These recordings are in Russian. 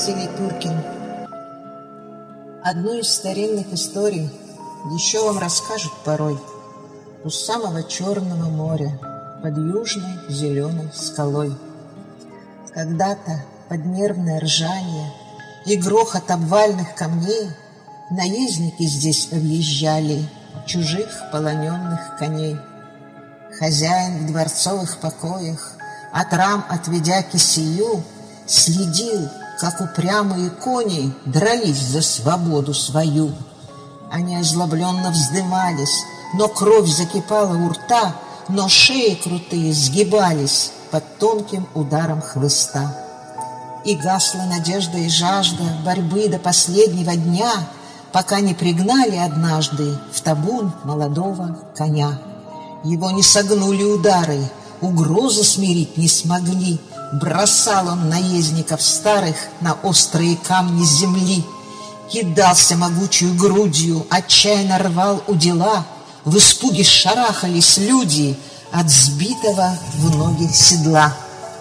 Василий Туркин. Одну из старинных историй еще вам расскажут порой. У самого Черного моря, под южной зеленой скалой. Когда-то под нервное ржание и грохот обвальных камней наездники здесь объезжали чужих полоненных коней. Хозяин в дворцовых покоях, от рам отведя кисею, следил, как упрямые кони дрались за свободу свою. Они озлобленно вздымались, но кровь закипала у рта, но шеи крутые сгибались под тонким ударом хлыста. И гасла надежда и жажда борьбы до последнего дня, пока не пригнали однажды в табун молодого коня. Его не согнули удары, угрозы смирить не смогли. Бросал он наездников старых на острые камни земли. Кидался могучую грудью, отчаянно рвал удила. В испуге шарахались люди от сбитого в ноги седла.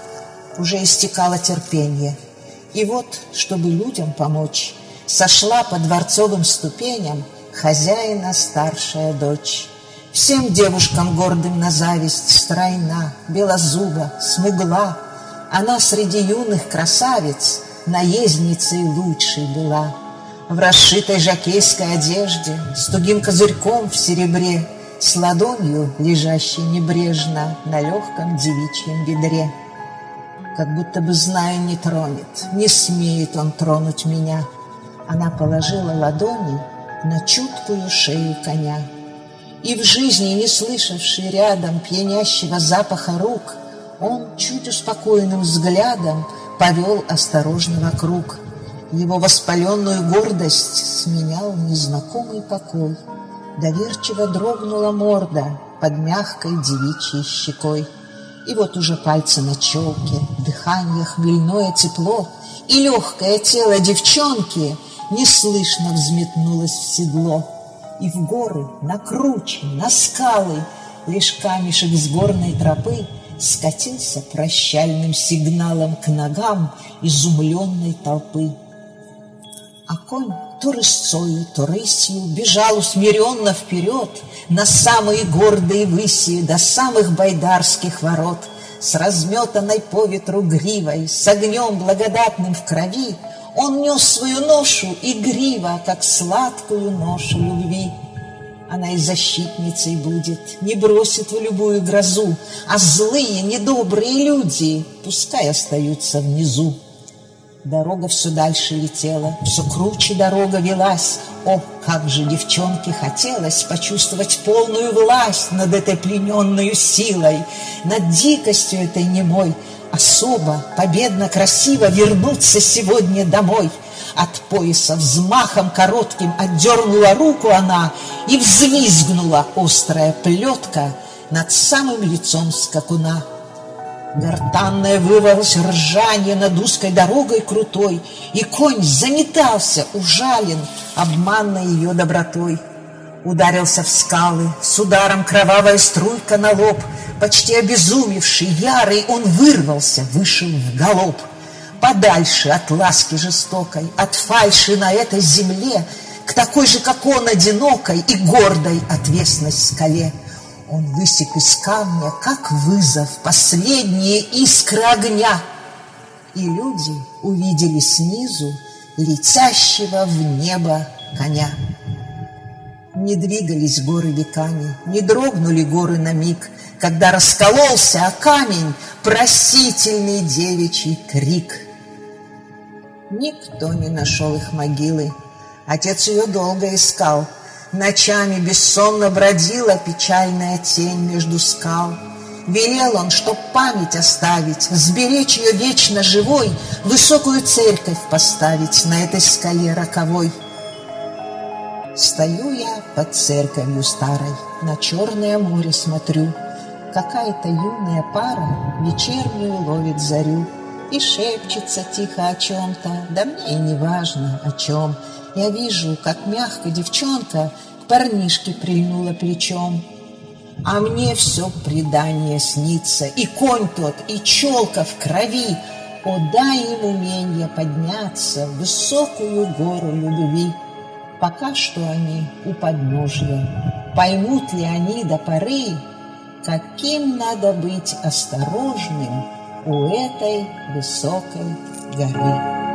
Уже истекало терпение. И вот, чтобы людям помочь, сошла по дворцовым ступеням хозяина старшая дочь. Всем девушкам гордым на зависть стройна, белозуба, смугла. Она среди юных красавиц наездницей лучшей была. В расшитой жокейской одежде, с тугим козырьком в серебре, с ладонью, лежащей небрежно на легком девичьем бедре. Как будто бы, зная, не тронет, не смеет он тронуть меня. Она положила ладони на чуткую шею коня. И в жизни, не слышавший рядом пьянящего запаха рук, он чуть успокоенным взглядом повел осторожно вокруг. Его воспаленную гордость сменял незнакомый покой. Доверчиво дрогнула морда под мягкой девичьей щекой. И вот уже пальцы на челке, дыхание хмельное тепло, и легкое тело девчонки неслышно взметнулось в седло. И в горы, на круче, на скалы, лишь камешек с горной тропы скатился прощальным сигналом к ногам изумленной толпы. А конь то рысцою, то рысью бежал усмиренно вперед на самые гордые выси до самых байдарских ворот. С разметанной по ветру гривой, с огнем благодатным в крови, он нес свою ношу игриво, как сладкую ношу любви. Она и защитницей будет, не бросит в любую грозу, а злые, недобрые люди пускай остаются внизу. Дорога все дальше летела, все круче дорога велась. О, как же девчонке хотелось почувствовать полную власть над этой плененной силой, над дикостью этой немой, особо, победно, красиво вернуться сегодня домой. От пояса взмахом коротким отдернула руку она, и взвизгнула острая плетка над самым лицом скакуна. Гортанное вырвалось ржание над узкой дорогой крутой, и конь заметался, ужален обманной ее добротой. Ударился в скалы, с ударом кровавая струйка на лоб. Почти обезумевший, ярый, он вырвался, вышел в галоп. Подальше от ласки жестокой, от фальши на этой земле, к такой же, как он, одинокой и гордой отвесной скале. Он высек из камня, как вызов, последние искры огня. И люди увидели снизу летящего в небо коня. Не двигались горы веками, не дрогнули горы на миг, когда раскололся о камень просительный девичий крик. Никто не нашел их могилы. Отец ее долго искал. Ночами бессонно бродила печальная тень между скал. Велел он, чтоб память оставить, сберечь ее вечно живой, высокую церковь поставить на этой скале роковой. Стою я под церковью старой, на Черное море смотрю. Какая-то юная пара вечернюю ловит зарю и шепчется тихо о чем-то, да мне и не важно о чем. Я вижу, как мягко девчонка к парнишке прильнула плечом. А мне все предание снится, и конь тот, и челка в крови. О, дай им умение подняться в высокую гору любви. Пока что они у подножья, поймут ли они до поры, каким надо быть осторожным у этой высокой горы.